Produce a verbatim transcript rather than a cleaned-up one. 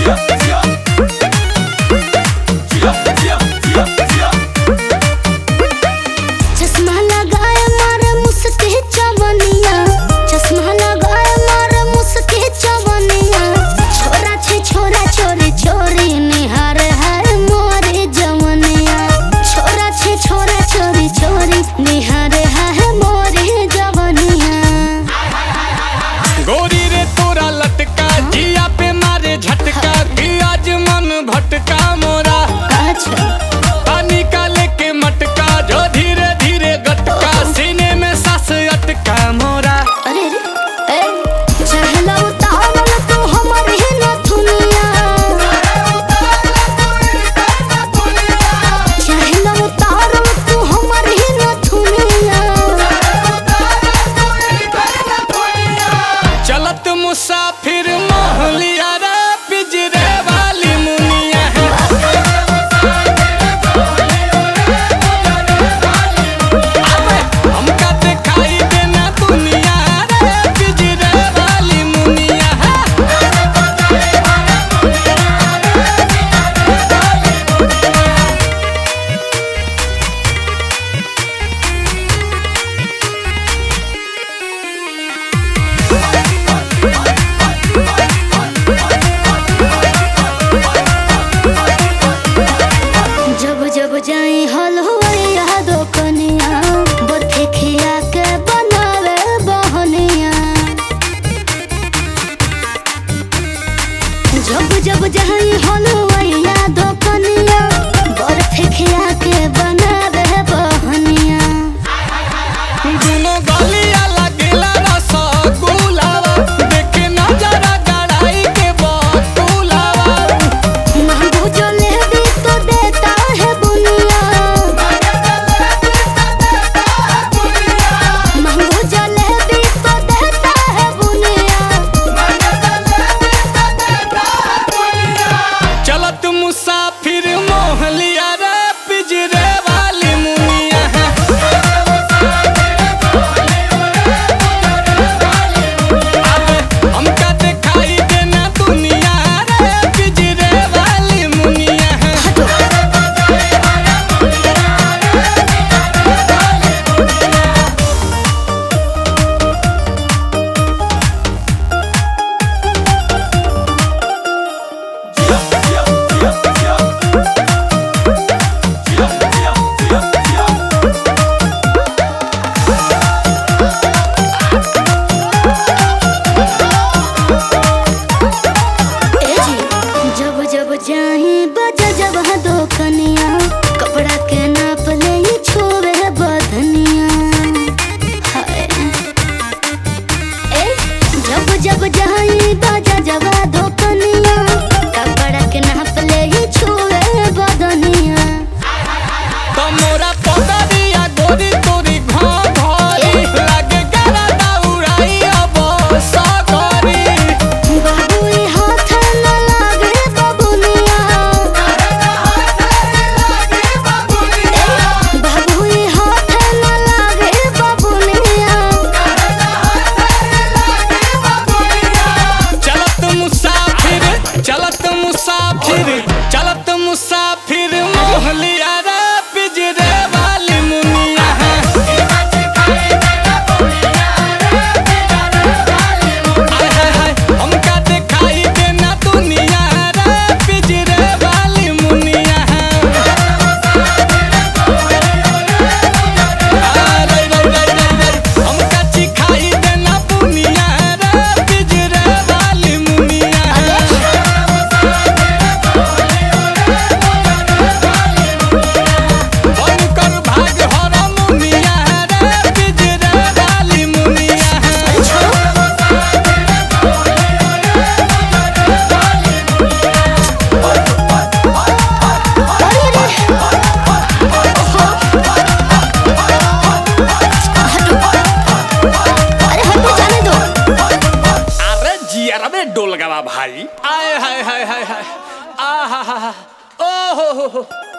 चश्मा लगाए मारे मुस्के चवनिया, चश्मा लगाए मारे मुस्के चवनिया। छोरा छे छोरा छोरी छोरी निहार है मोरे जवनिया। छोरा छे छोरा छोरी छोरी निहार है मोरे जवनिया। गोरी रे तोरा लटका जिया पे मारे झटका कि आज मन भटका मोरा। अच्छा पानी का लेके मटका जो धीरे धीरे गटका सीने में सांस अटका मोरा। अरे रे ए चहला उतावल तू हमर ही नथुनिया। चहला उतावल तू हमर ही नथुनिया। चलत मुसाफिर मोहलिया रे पिंजरे वाली मुनिया है। अबे हमका दिखाई देना दुनिया रे पिंजरे वाली मुनिया है। जब जब जाई हलुआ दो कनिया, बरफे खिया के बनावे बहनिया। जब जब जाई हलुआ दो कनिया, बरफे खिया के बनावे बहनिया। दुनो गलिया लगेला रसगुल्लावा, देखे नजरा गड़ाई के बतुलावा। महबू जलेबी तो देता है बुनिया। महबू जलेबी तो देता है बुनिया। चलत मुसाफिर मोहलिया रे पिंजरे वाली मुनिया है। अबे हमका दिखाई देना दुनिया रे पिंजरे वाली मुनिया है। ए जी जब जब जाही बजा जब दो कनिया, कपड़ा के नाप ले ही छोवे बदनिया। हाय ए जब जब जाही बजा जब दो कनिया, कपड़ा के नाप ले ही छोवे बदनिया। तो मोरा पगड़िया गोरी तोरी घाव घोरी लागे गरा दौड़ाई अब सगरी। बाबू ई हाथ न लागे बबुनिया। बाबू ई हाथ न लागे बबुनिया। चलत मुसाफिर चलत मुसाफिर चलत मुसाफिर मोहलिया रे पिंजरे वाली मुनिया है। हाय हाय हाय हमका दिखाई देना दुनिया रे पिंजरे वाली मुनिया है। अरे रे रे रे रे हमका चिखाई देना दुनिया रे पिंजरे वाली मुनिया है। बनकर भाग हरा मुनिया रे पिंजरे वाली मुनिया है। अरे हटो जाने दो। अरे जिया रे डोल गवा भाई। आय हाय हाय हाय हाय आ हा हा हा ओ हो हो हो।